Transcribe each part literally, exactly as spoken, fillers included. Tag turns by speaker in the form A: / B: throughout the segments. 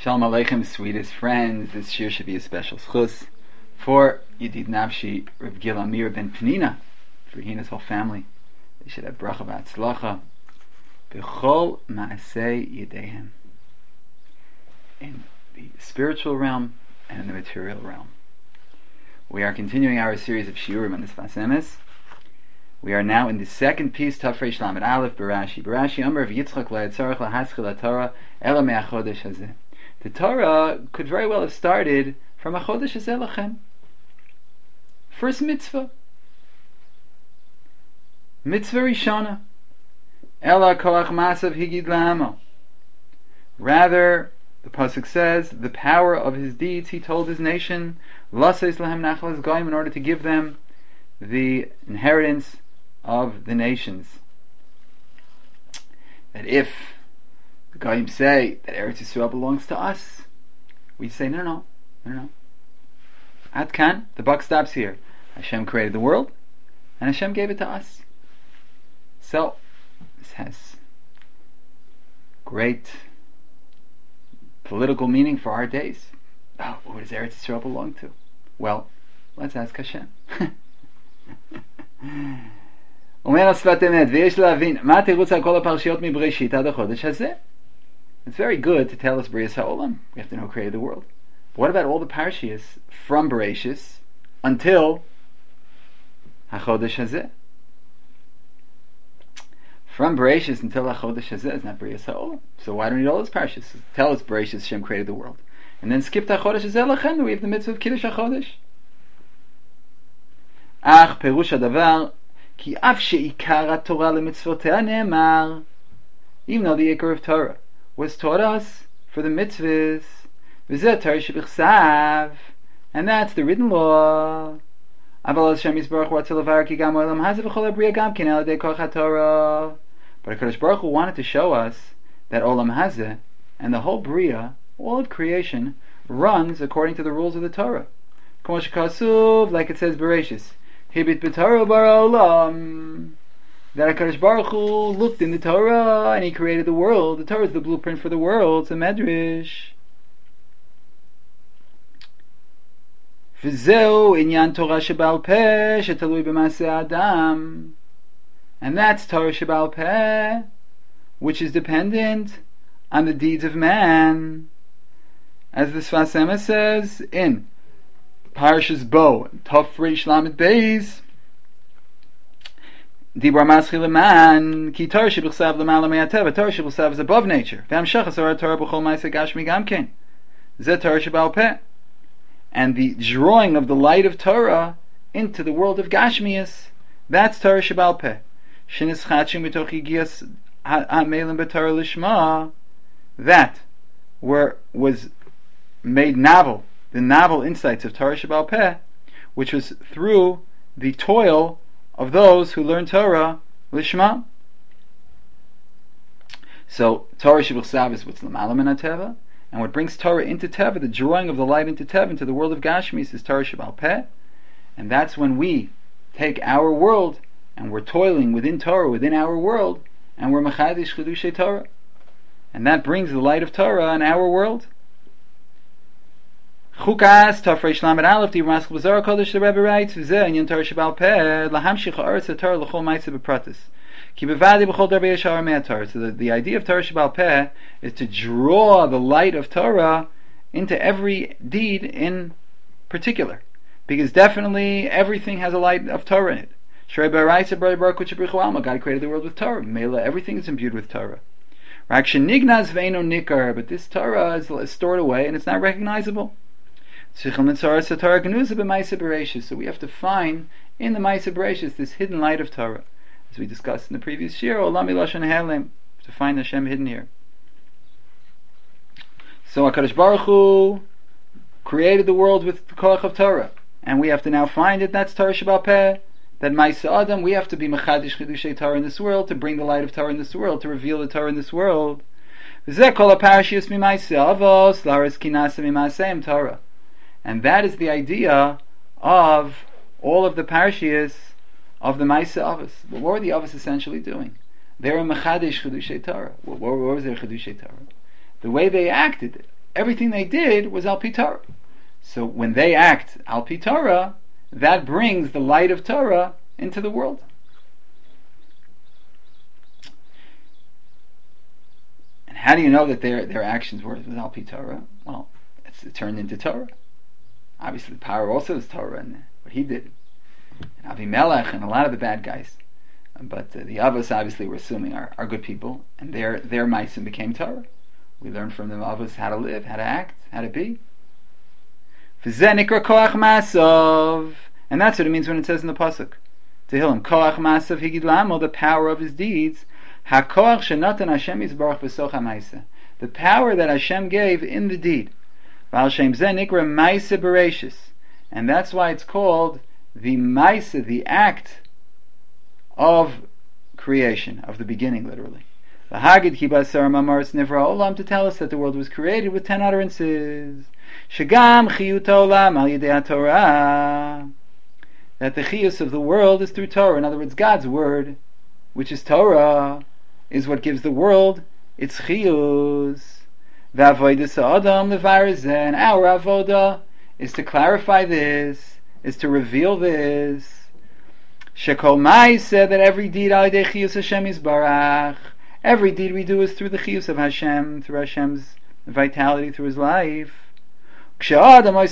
A: Shalom Aleichem, sweetest friends. This year should be a special schus for Yedid Nafshi, Reb Gil Amir ben Penina, for he and his whole family. They should have bracha v'atzlacha b'chol ma'aseh yedehem, in the spiritual realm and in the material realm. We are continuing our series of shiurim on this Sfas Emes. We are now in the second piece, Tafreish Lamed Aleph, Barashi. Barashi Amar v'yitzchak la'etzarech la'haschil ha'torah ela me'achodesh hazeh. The Torah could very well have started from Achodesh hazeh lachem. First mitzvah. Mitzvah Rishana. Ela koach masav higid la'amo. Rather, the pasuk says, the power of his deeds he told his nation, Laseis lahem nachal goyim, in order to give them the inheritance of the nations. That if the goyim say that Eretz Yisrael belongs to us, we say no, no, no, no. Ad kan, the buck stops here. Hashem created the world, and Hashem gave it to us. So this has great political meaning for our days. Oh, what does Eretz Yisrael belong to? Well, let's ask Hashem. It's very good to tell us Brias HaOlam. We have to know who created the world. But what about all the parashiyos from Bereshis until HaChodesh Hazeh? From Bereshis until HaChodesh Hazeh is not Brias HaOlam. So why don't we read all those parashiyos? Tell us Bereshis Hashem created the world, and then skip to HaChodesh Hazeh lachem. We have the mitzvah of Kiddush HaChodesh. Ach perush hadavar ki af she'ikar haTorah lemitzvotei ne'emar. Even though the ikar of Torah was taught us for the mitzvahs, v'zeh Torah shebichsav, and that's the written law. Aval Hashem Yisbarach ratzeh levarer ki gam ha'olam hazeh v'chol habriya gam ken al yedei koach haTorah. But HaKadosh Baruch Hu wanted to show us that olam hazeh and the whole bria, all of creation, runs according to the rules of the Torah. K'mo shekasuv, like it says Bereshis, Hibit b'Torah bara olam, that HaKadosh Baruch Hu looked in the Torah and he created the world. The Torah is the blueprint for the world. It's a medrash. V'zeu inyan Torah sheba'al peh shetalui b'maseh adam, and that's Torah sheba'al peh, which is dependent on the deeds of man. As the Sfas Emes says in Parashas Bo, Tafreish Lamed Beis, Dibra Maschil Leman, Ki Torah Shebichsav Lemala Me'ateva. Torah Shebichsav is above nature. V'amshachas Torah Torah B'chol Ma'aseh Gashmi Gamken. Zeh Torah Sheba'al Peh. And the drawing of the light of Torah into the world of Gashmias, that's Torah Sheba'al Peh. Shenischachim Mitoch Yigias Ha'melim B'Torah Lishma. That were was made novel, the novel insights of Torah Sheba'al Peh, which was through the toil of those who learn Torah Lishma. So Torah Shebichsav is what's L'malam min HaTeva, and what brings Torah into Teva, the drawing of the light into Teva, into the world of Gashmis, is Torah Sheba'al Peh. And that's when we take our world and we're toiling within Torah, within our world, and we're Mechadish Chedushay Torah, and that brings the light of Torah in our world. Chukas Tafreish Lamed Aleph, the Raskal Bazar Kodesh, the Rebbe writes, V'zeh inyan Torah Sheba'al Peh lahamshich ha'aretz ha'Torah l'chol ma'aseh b'pratis ki bevadi b'chol darvei yeshar me'aTorah. So the, the idea of Torah Sheba'al Peh is to draw the light of Torah into every deed in particular, because definitely everything has a light of Torah in it. Shrei b'araisa b'rei baruch hu b'richu alma. God created the world with Torah. Mela, everything is imbued with Torah. Rak shenignaz ve'eno nikar, but this Torah is, is stored away and it's not recognizable. So we have to find in the Ma'aseh Bereshis this hidden light of Torah, as we discussed in the previous year. Olami Lashon Helem, to find Hashem hidden here. So HaKadosh Baruch Hu created the world with the koach of Torah, and we have to now find it. That's Torah Sheba'al Peh. That Ma'aseh Adam, we have to be Mechadish Chedushay Torah in this world, to bring the light of Torah in this world, to reveal the Torah in this world. V'zeh kol ha'parashiyos mi'Ma'aseh Avos laris kinasa mi'Ma'aseh Torah. And that is the idea of all of the parashiyos of the Ma'aseh Avos. Well, what were the Avos essentially doing? They were Mechadish Chedushay Torah. What, what was their Chedushay Torah? The way they acted everything they did was Al Pi Torah. So when they act Al Pi Torah, that brings the light of Torah into the world. And how do you know that their their actions were Al Pi Torah? Well, it's it turned into Torah. Obviously, the power also is Torah in what he did. And Avimelech and a lot of the bad guys. But uh, the Avos, obviously, we're assuming, are, are good people, and their their Meisim became Torah. We learn from them Avos how to live, how to act, how to be. V'zeh nikra koach ma'asov, and that's what it means when it says in the pasuk. Tehillim, koach ma'asov higid lamo, the power of his deeds. HaKoach shenatan Hashem yisbarach b'soch ha'maisa, the power that Hashem gave in the deed. V'al shem zeh nikra ma'isa bereshis, and that's why it's called the ma'isa, the act of creation, of the beginning, literally. The Hagid Kibasar Mamaris Nivra Olam, to tell us that the world was created with ten utterances. Shagam Chiyut Olam Al Yidei Torah, that the chiyus of the world is through Torah. In other words, God's word, which is Torah, is what gives the world its chiyus. V'avodas Adam Levarizeh, and our avoda is to clarify this, is to reveal this. Shekol Mai said that every deed al yidei chiyus Hashem yisbarach, every deed we do is through the chiyus of Hashem, through Hashem's vitality, through His life. And when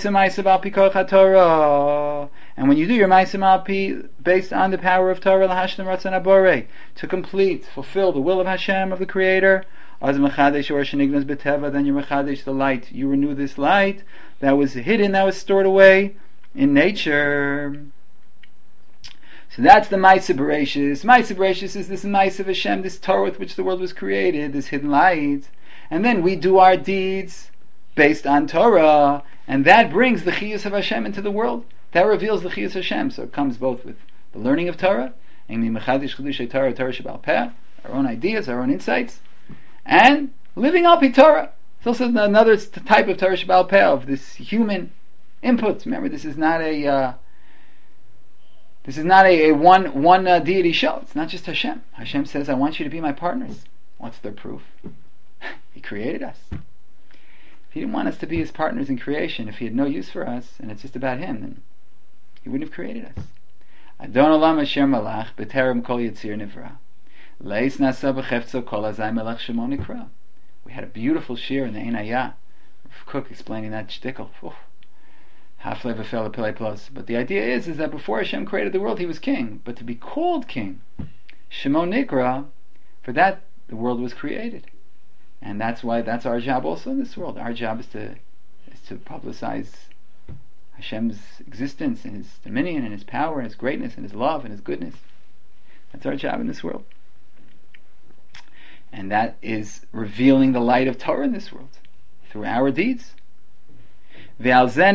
A: you do your ma'aseh al pi based on the power of Torah, lahashlim ratzon habore, to complete, fulfill the will of Hashem, of the Creator, then you're mechadesh the light. You renew this light that was hidden, that was stored away in nature. So that's the Ma'aseh Bereshis. Ma'aseh Bereshis is this Ma'aseh of Hashem, this Torah with which the world was created, this hidden light. And then we do our deeds based on Torah, and that brings the Chiyus of Hashem into the world. That reveals the Chiyus of Hashem. So it comes both with the learning of Torah, Torah, Torah Sheba'al Peh, our own ideas, our own insights, and living Al Pi Torah. It's also another type of Torah Sheba'al Peh, of this human input. Remember, this is not a... Uh, This is not a, a one one uh, deity show. It's not just Hashem. Hashem says, I want you to be my partners. What's their proof? He created us. If He didn't want us to be His partners in creation, if He had no use for us, and it's just about Him, then He wouldn't have created us. Adon olam asher malach b'terem kol yitzir nivra. Leis nasa b'chefzo kol hazay melech shemo nikra. We had a beautiful shir in the Ein Hayah. Cook explaining that shtickle. But the idea is, is that before Hashem created the world, He was king. But to be called king, Shemo Nikra, for that the world was created, and that's why that's our job also in this world. Our job is to is to publicize Hashem's existence and His dominion and His power and His greatness and His love and His goodness. That's our job in this world, and that is revealing the light of Torah in this world through our deeds. It says in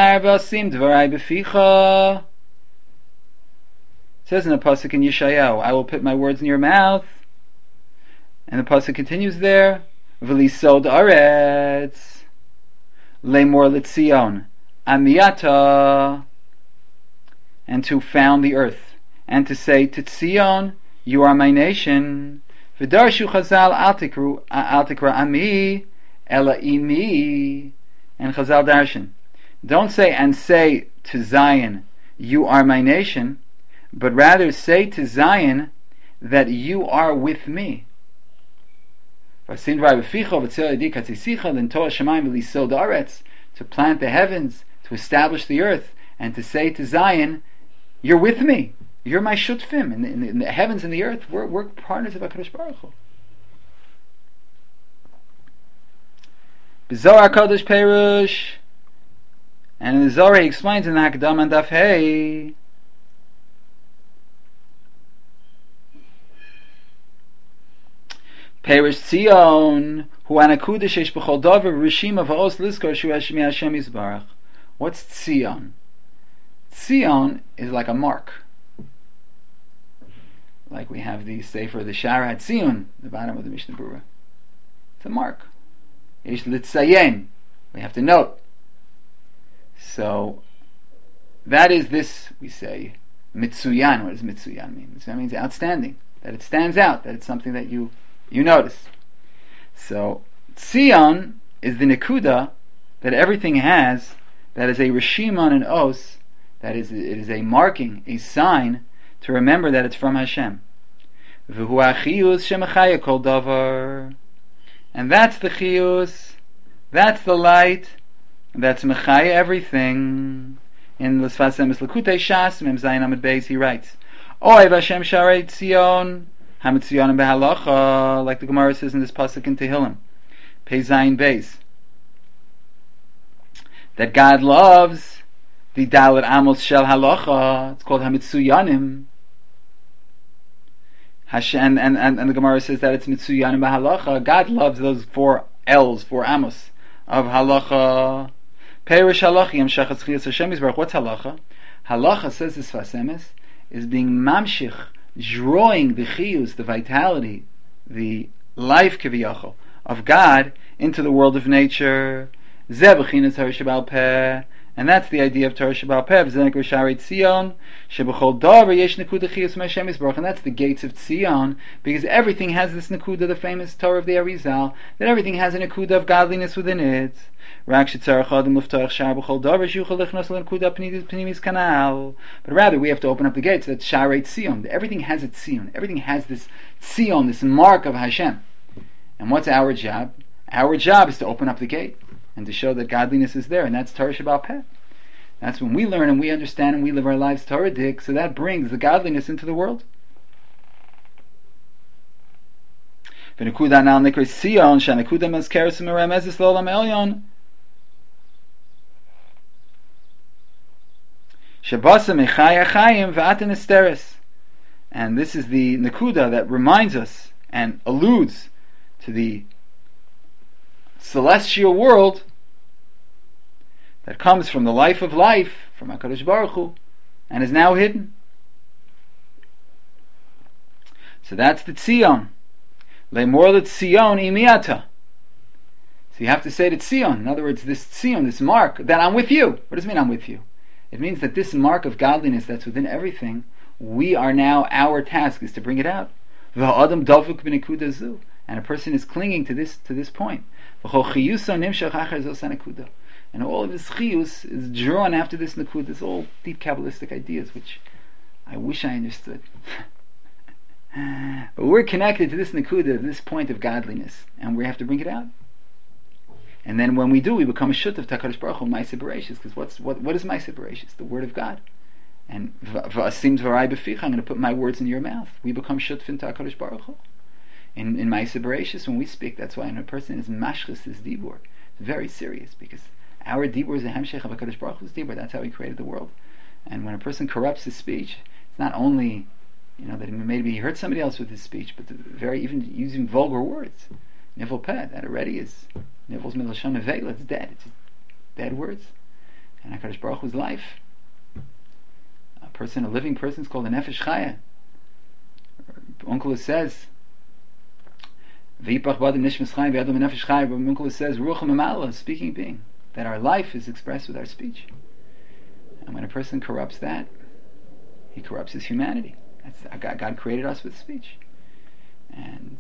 A: the pasuk in Yeshayahu, I will put my words in your mouth. And the pasuk continues there, V'lisod aretz lemor litzion amiyata, and to found the earth, and to say to Tzion, you are my nation. V'darshu chazal al tikru al tikra ami ela imi. And Chazal Darshan, don't say and say to Zion, you are my nation, but rather say to Zion that you are with me. To plant the heavens, to establish the earth, and to say to Zion, you're with me, you're my shutfim, in the, in the, in the heavens and the earth, we're, we're partners of HaKadosh Baruch Hu. Zohar Kodesh Perush, and in the Zohar he explains in the Hakdama and Daf Hey, Perush Tzion hu anakudesh esh b'chol davar rishim of ha'os liskor shu Hashem Hashem Yisbarach. What's Tzion? Tzion is like a mark, like we have the Sefer the Shara Tzion, the bottom of the Mishnah Berurah. It's a mark. We have to note. So that is this, we say, mitsuyan. What does mitsuyan mean? Mitsuyan means outstanding, that it stands out, that it's something that you you notice. So Tzion is the nekuda that everything has, that is a rishimon and os, that is, it is a marking, a sign to remember that it's from Hashem. V'hu achiyus shemachaya kol davar, and that's the chiyus, that's the light, that's mechaya everything. In L'sfas Emes L'kutei Shas Mem Zayin Amud Beis he writes, Oiv Hashem Sharei Tzion Hametzion Behalacha, like the Gemara says in this pasuk in Tehillim, Pei Zayin Beis, that God loves the Dalet Amos Shel Halacha. It's called Hametzuyanim. Hashem, and, and, and the Gemara says that it's Mitzuyanim Behalacha. God loves those four L's, four Amos of Halacha. Perish halacha yam shachatz chiyas Hashem Yisbarach. What's halacha? Halacha, says the Sfas Emes, is being mamshich, drawing the chiyus, the vitality, the life kiviyachol of God into the world of nature. Zeh b'chinas Torah Sheba'al Peh, and that's the idea of Torah Sheba'al Peh. V'zeh nekra Sharei Tzion, sheb'chol davar yesh nekuda chiyus Hashem Yisbarach, and that's the gates of Tzion, because everything has this nekuda, the famous Torah of the Arizal, that everything has a nekuda of godliness within it. But rather we have to open up the gates. That's Sharei Tzion. Everything has its Tzion. Everything has this Tzion, this mark of Hashem. And what's our job? Our job is to open up the gate and to show that godliness is there, and that's Torah Sheba'al Peh. That's when we learn and we understand and we live our lives Torah dik, so that brings the godliness into the world. And this is the nekuda that reminds us and alludes to the celestial world that comes from the life of life, from HaKadosh Baruch Hu, and is now hidden. So that's the Tzion. Le'mor l'Tzion imiata. So you have to say to Tzion. In other words, this Tzion, this mark, that I'm with you. What does it mean I'm with you? It means that this mark of godliness that's within everything, we are now, our task is to bring it out. V'ha'adam davuk b'nekuda zu. And a person is clinging to this to this point. And all of his chiyus is drawn after this nekuda. It's all deep Kabbalistic ideas, which I wish I understood. But we're connected to this nekuda, this point of godliness, and we have to bring it out. And then when we do, we become a shut of HaKadosh Baruch Hu, Ma'aseh Bereishis, because what's what what is Ma'aseh Bereishis? The word of God. And v'asim dvarai b'ficha, I'm going to put my words in your mouth. We become shutfin to HaKadosh Baruch Hu. In in Ma'aseh Bereishis, when we speak, that's why when a person is mashchis his dibur, it's very serious, because our dibur is a hemshech of HaKadosh Baruch Hu's dibur. That's how He created the world. And when a person corrupts his speech, it's not only, you know, that maybe he hurt somebody else with his speech, but the very even using vulgar words. Nivel peh, that already is nivel's milashon nevela. It's dead. It's dead words. And HaKadosh Baruch Hu's life, a person, a living person, is called a nefesh chaya. Uncle says, "V'yipach b'adam nishmas chayim v'adam nefesh chaya." But Uncle says, "Ruach mamala," speaking being, that our life is expressed with our speech. And when a person corrupts that, he corrupts his humanity. That's, God, God created us with speech. And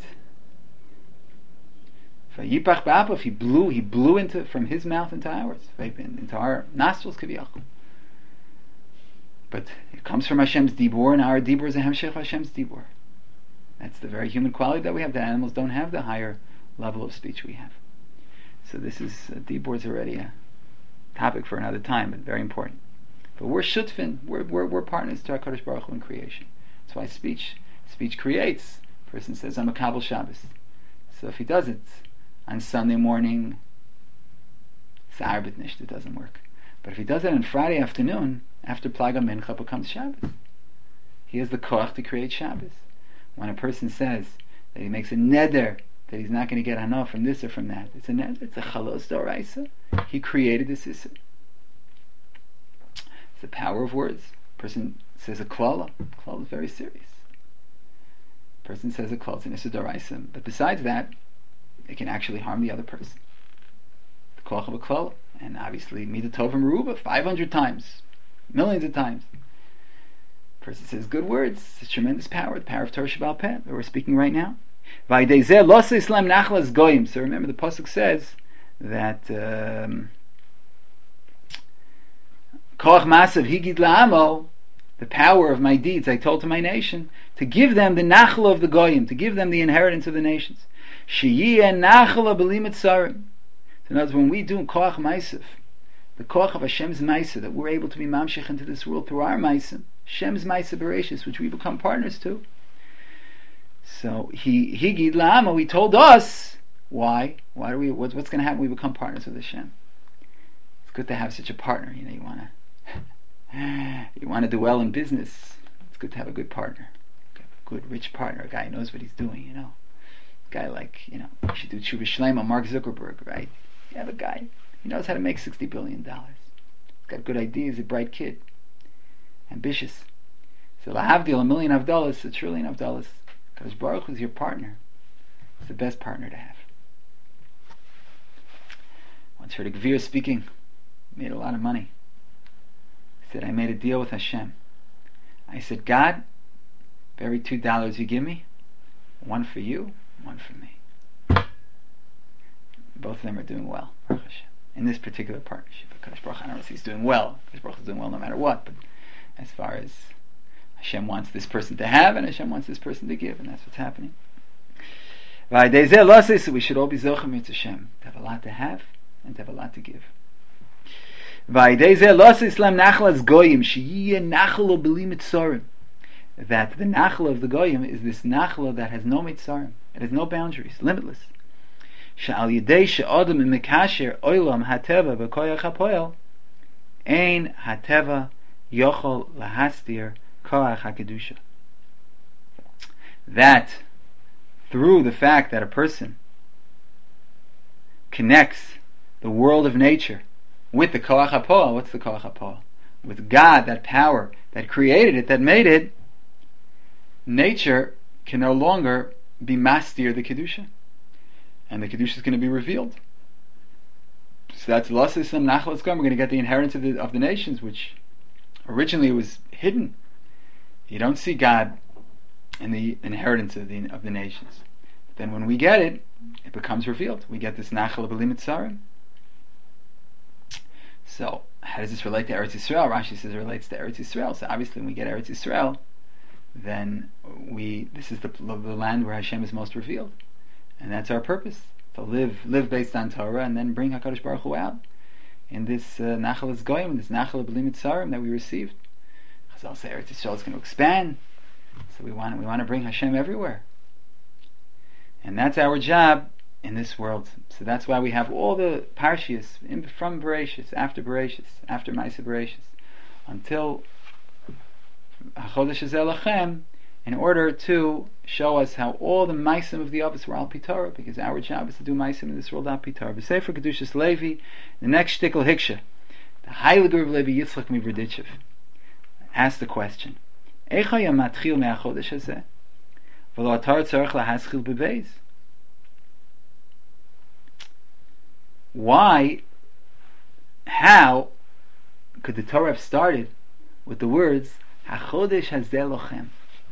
A: V'yipach ba'apav, he blew, he blew into from his mouth into ours, into our nostrils kaviyachol. But it comes from Hashem's dibur, and our dibur is a hemshech of Hashem's dibur. That's the very human quality that we have. The animals don't have the higher level of speech we have. So this is uh, dibur is already a topic for another time, but very important. But we're shutfin, we're, we're, we're partners to HaKadosh Baruch Hu in creation. That's why speech speech creates. A person says, I'm a Kabbalah Shabbos. So if he does it on Sunday morning, it's Arbet Nisht, it doesn't work. But if he does it on Friday afternoon, after Plaga Mincha becomes Shabbos, he has the koach to create Shabbos. When a person says that he makes a neder, that he's not going to get hana from this or from that, it's a neder, it's a chalos d'oraisa. He created this issur. It's the power of words. A person says a klala. Klala is very serious. A person says a klala, it's an issur d'oraisa. But besides that, it can actually harm the other person. The koach of a klala. And obviously, Midah Tova Meruba, five hundred times, millions of times. A person says good words, it's tremendous power, the power of Torah Sheba'al Peh, that we're speaking right now. So remember, the pasuk says that um, Koach Masav Higid La'amo, the power of my deeds, I told to my nation, to give them the nachla of the goyim, to give them the inheritance of the nations. Sheyiyeh nachla b'li mitzarim. So in other words, when we do Koach Maisav, the Koach of Hashem's Maisa, that we're able to be mamshech into this world through our Maisa, Hashem's Maisa Bereshis, which we become partners to. So he Higid La'amo, he told us why. Why do we? What's, what's going to happen when we become partners with Hashem? It's good to have such a partner. You know, you want to. You want to do well in business, it's good to have a good partner, a good rich partner, a guy who knows what he's doing, you know, a guy like, you know, you should do Tshuva Shleima, Mark Zuckerberg, right? You have a guy, he knows how to make sixty billion dollars, he's got good ideas, a bright kid, ambitious. So lahavdil, a million of dollars, a trillion of dollars, because Baruch Hu is your partner. It's the best partner to have. Once heard a Gvir speaking, made a lot of money. Said, I made a deal with Hashem. I said, God, for every two dollars you give me, one for you, one for me. Both of them are doing well, Baruch Hashem, in this particular partnership. Because Baruch, I don't know if he's doing well, because Baruch is doing well no matter what, but as far as Hashem wants this person to have, and Hashem wants this person to give, and that's what's happening. So we should all be zochim with Hashem, to have a lot to have, and to have a lot to give. That the nachla of the goyim is this nachla that has no mitzarim, it has no boundaries, limitless. She'al yedei she'odam imekasher oilam hateva v'koyach hapoel ein hateva yochol lahastir koach hakedusha. That through the fact that a person connects the world of nature with the Koach HaPoel. What's the Koach HaPoel? With God, that power that created it, that made it, nature can no longer be mastir the Kedusha. And the Kedusha is going to be revealed. So that's L'asisam Nachlas Gam. We're going to get the inheritance of the, of the nations, which originally was hidden. You don't see God in the inheritance of the of the nations. But then when we get it, it becomes revealed. We get this Nachal B'li Mitzarim. So, how does this relate to Eretz Yisrael? Rashi says it relates to Eretz Yisrael. So obviously when we get Eretz Yisrael, then we this is the, the land where Hashem is most revealed. And that's our purpose, to live live based on Torah and then bring HaKadosh Baruch Hu out in this uh, Nachal Goyim, this Nachal B'li Mitzarim that we received. Chazal say Eretz Yisrael is going to expand. So we want we want to bring Hashem everywhere. And that's our job in this world. So that's why we have all the parshias in, from Bereshis, after Bereshis, after Maisa Bereshis, until HaChodesh Hazeh Lachem, in order to show us how all the Maisim of the Avos were Al Pi Torah, because our job is to do Maisim in this world Al Pi Torah. B'Sefer Kedushas Levi, the next shtickle Hiksha, the Heiliger of Levi Yitzchak Miverditchev, asked the question, Eicha Yom Matchil Me'achodesh Hazeh, V'lo Atar Tzarech Lahaschil B'Beis. Why, how could the Torah have started with the words HaChodesh Hazeh Lochem?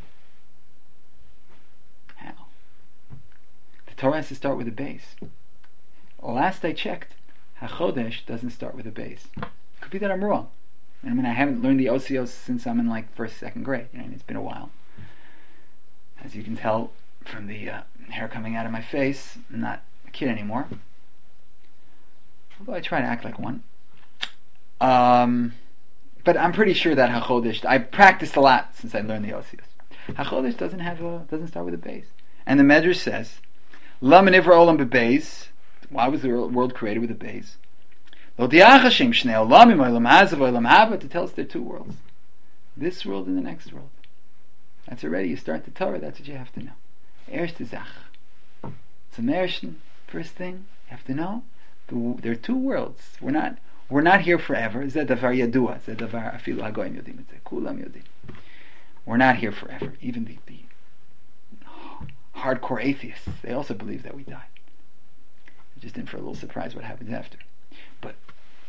A: How? The Torah has to start with a base. Last I checked, HaChodesh doesn't start with a base. Could be that I'm wrong. I mean, I haven't learned the O C Os since I'm in like first, second grade. You know, it's been a while. As you can tell from the uh, hair coming out of my face, I'm not a kid anymore. Although I try to act like one. Um, but I'm pretty sure that HaChodesh, I practiced a lot since I learned the O C S. HaChodesh doesn't have a, doesn't start with a base. And the Medrash says, La menivra olam bebeis. Why was the world created with a base? Lo diachashim shnei olamim olam hazav olam haba, to tell us there are two worlds. This world and the next world. That's already, you start the Torah, that's what you have to know. Erste Zach. Zum ersten, first thing, you have to know, there are two worlds. We're not we're not here forever. Zeh davar yadua. Zeh davar afilu hagoyim yodim. Kulam yodim. We're not here forever. Even the, the hardcore atheists, they also believe that we die. They're just in for a little surprise what happens after. But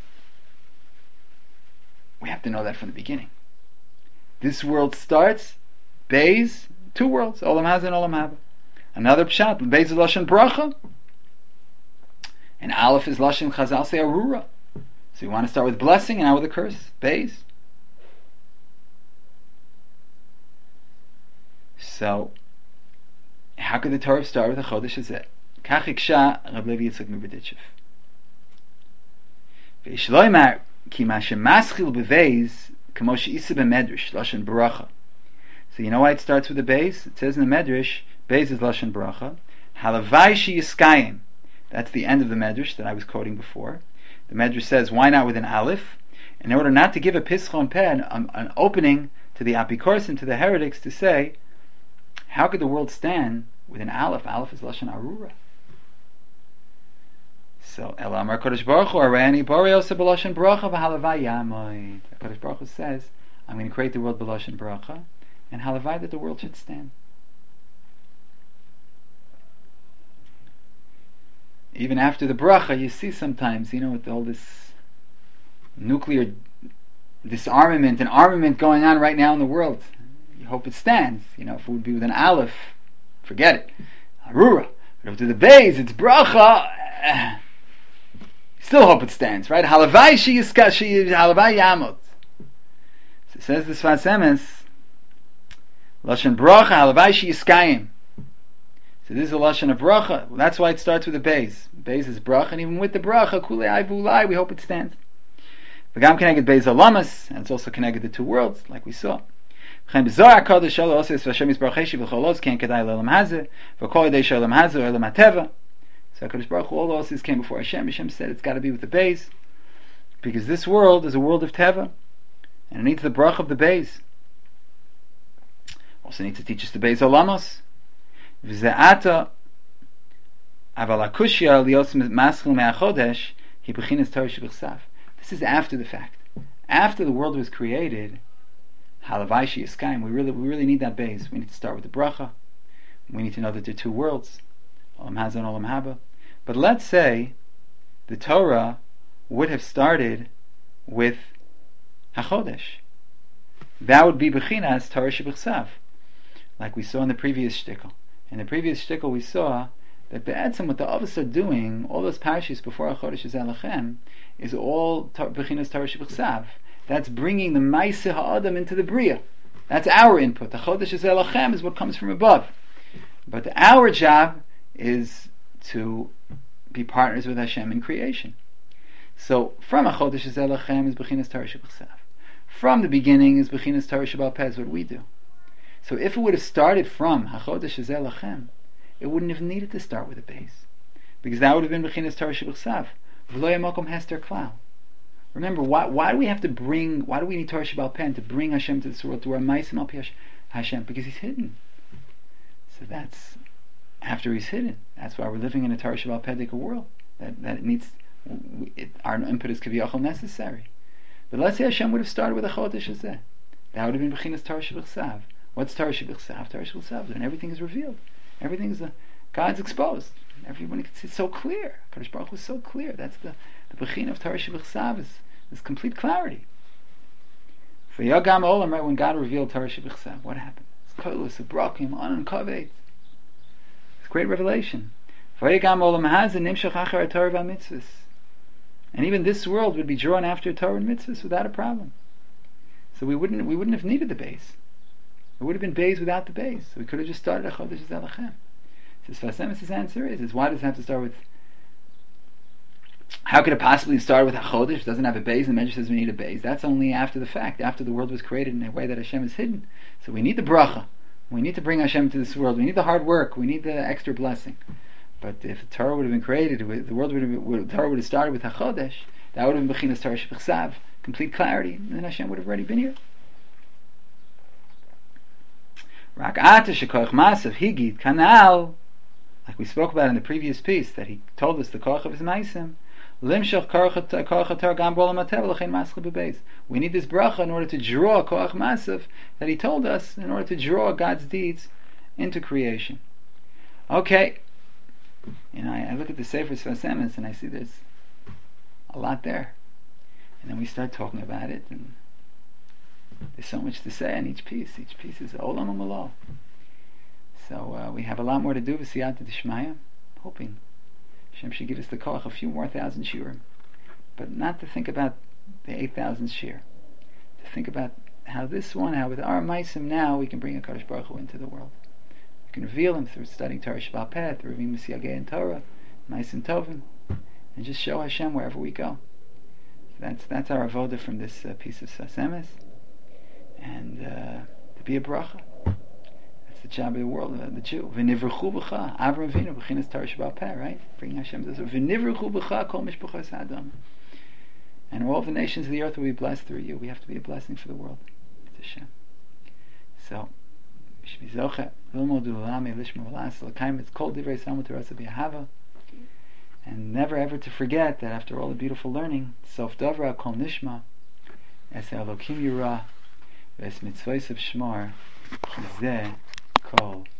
A: we have to know that from the beginning. This world starts, Beis, two worlds, Olam Hazeh and Olam Haba. Another pshat, Beis Lashon Bracha. And Aleph is Lashon Chazal say Arura. So you want to start with blessing and now with a curse. Beis. So, how could the Torah start with a Chodesh Hazeh? Kach iksha Rab Levi Yitzchak Miberditchev. Veish lo yimar ki ma shemaschil beveis kamo she'isa b'medrash Lashon Baracha. So you know why it starts with a Beis? It says in the Medrash, Beis is Lashon Baracha. Halavai she'yiskayim. That's the end of the Medrash that I was quoting before. The Medrash says, why not with an Aleph? In order not to give a Pischon Peh, an, an opening to the Apikoros and to the heretics to say, how could the world stand with an Aleph? Aleph is Lashon Arura. So, El Amar Kodesh Baruch Hu, Arayani Borei Osa B'Lashon Baracha V'Halavai Yamoid. Kodesh Baruch Hu says, I'm going to create the world B'Lashon Baracha, and Halavai that the world should stand. Even after the bracha, you see sometimes, you know, with all this nuclear disarmament and armament going on right now in the world, you hope it stands. You know, if it would be with an Aleph, forget it. Arura. But if to the Beis, it's bracha, uh, still hope it stands, right? Halavai sheyiska, halavai yamot. So it says the Sfas Emes, Lashon bracha, halavai sheyiskayim. So this is a lashon of bracha. Well, that's why it starts with a Beis. Beis is bracha, and even with the bracha, kulei ayvulai, we hope it stands. V'gam connected Beis alamas, and it's also connected to two worlds, like we saw. V'chem b'zohar kodesh shalo oses v'Hashem yisbarach heshi v'cholos ken kedai le'olam hazeh v'kol yedei she'olam hazeh olam hateva. So HaKadosh Baruch Hu, all the oses came before Hashem. Hashem said it's got to be with the Beis, because this world is a world of teva, and it needs the bracha of the Beis. Also needs to teach us the Beis alamos. V'ze'ata aval hakushya liyos maschil me'achodesh hi b'chinas Torah shebichsav. This is after the fact. After the world was created, halavai sheyiskayim, we really, we really need that Beis. We need to start with the bracha. We need to know that there are two worlds, olam hazeh and olam haba. But let's say the Torah would have started with hachodesh. That would be b'chinas Torah shebichsav, like we saw in the previous shtickle. In the previous shtickle we saw that Be'etzim, what the Avos are doing, all those parashas before HaChodesh Hazeh Lachem, is all Bechinas Torah Shebichsav. That's bringing the Maaseh Ha'adam into the Bria. That's our input. The Chodesh Hazeh Lachem is what comes from above. But our job is to be partners with Hashem in creation. So from HaChodesh Hazeh Lachem is Bechinas Torah Shebichsav. From the beginning is Bechinas Torah Sheba'al Peh, is what we do. So if it would have started from HaChodesh Hazeh Lachem, it wouldn't have needed to start with a Beis, because that would have been Bechinas Torah Shebichsav. V'lo yamakom hester klal. Remember, why, why do we have to bring, why do we need Torah Sheba'al Peh to bring Hashem to this world, to our Ma'asim al Pi Hashem? Because He's hidden. So that's after He's hidden. That's why we're living in a Torah Sheba'al Peh world. That, that it needs, it, our input is kaviyachol necessary. But let's say Hashem would have started with a Chodesh Hazeh. That would have been Bechinas Torah Shebichsav. What's Torah Shebichsav? Torah Shebichsav, when everything is revealed. Everything is, uh, God's exposed. Everyone can see, it's so clear. Kadosh Baruch Hu is so clear. That's the, the Bechin of Torah Shebichsav, is this complete clarity. For Yagam Olam, right, when God revealed Torah Shebichsav, what happened? It's Kolos, Abrakim, Anan Kaved. It's great revelation. For Yagam Olam has a Nimshach Achar Torah v'Mitzvahs. And even this world would be drawn after Torah and Mitzvahs without a problem. So we wouldn't we wouldn't have needed the Beis. It would have been Beis without the Beis. So we could have just started a Chodesh Hazeh Lachem. So Sfas Emes' answer is, is why does it have to start with, how could it possibly start with a Chodesh? It doesn't have a Beis, and the Medrash says we need a Beis. That's only after the fact, after the world was created in a way that Hashem is hidden. So we need the bracha. We need to bring Hashem to this world. We need the hard work. We need the extra blessing. But if the Torah would have been created, the world would have been, the Torah would have started with a Chodesh, that would have been Bechinas Torah Shebichsav, complete clarity, and then Hashem would have already been here. Rak ata shekoach masav higid kanal, like we spoke about in the previous piece, that he told us the koach of his maisim. Limshach koach tar gam bolam hatev l'chein maschil bebeis. We need this bracha in order to draw koach masav that he told us, in order to draw God's deeds into creation. Okay, you know, I, I look at the Sefer Sfas Emes and I see there's a lot there, and then we start talking about it, and there's so much to say on each piece. Each piece is olam umalo. So uh, we have a lot more to do with Siyata D'Shmaya. Hoping Hashem should give us the koach a few more thousand shiurim, but not to think about the eight thousand shir. To think about how this one, how with our maisim now we can bring a Kadosh Baruch Hu into the world. We can reveal him through studying Torah Sheba'al Peh, through reading Mesiyagei and Torah, maisim tovim, and just show Hashem wherever we go. So that's that's our avoda from this uh, piece of Sas Emes, and uh, to be a bracha. That's the job of the world, uh, the Jew. V'nivruchu b'cha, Avram Avinu, b'chinas Torah Sheba'al Peh, right? Bring Hashem to this. V'nivruchu b'cha kol mishpachos Adam. And all the nations of the earth will be blessed through you. We have to be a blessing for the world. It's Hashem. So, it's called Divrei Salmo Terasa B'Ahava. And never ever to forget that after all the beautiful learning, Sof Davra Kol Nishma, Es Elokim Yirah, Ves Mitzvos of Shmar, Ki Zeh Kol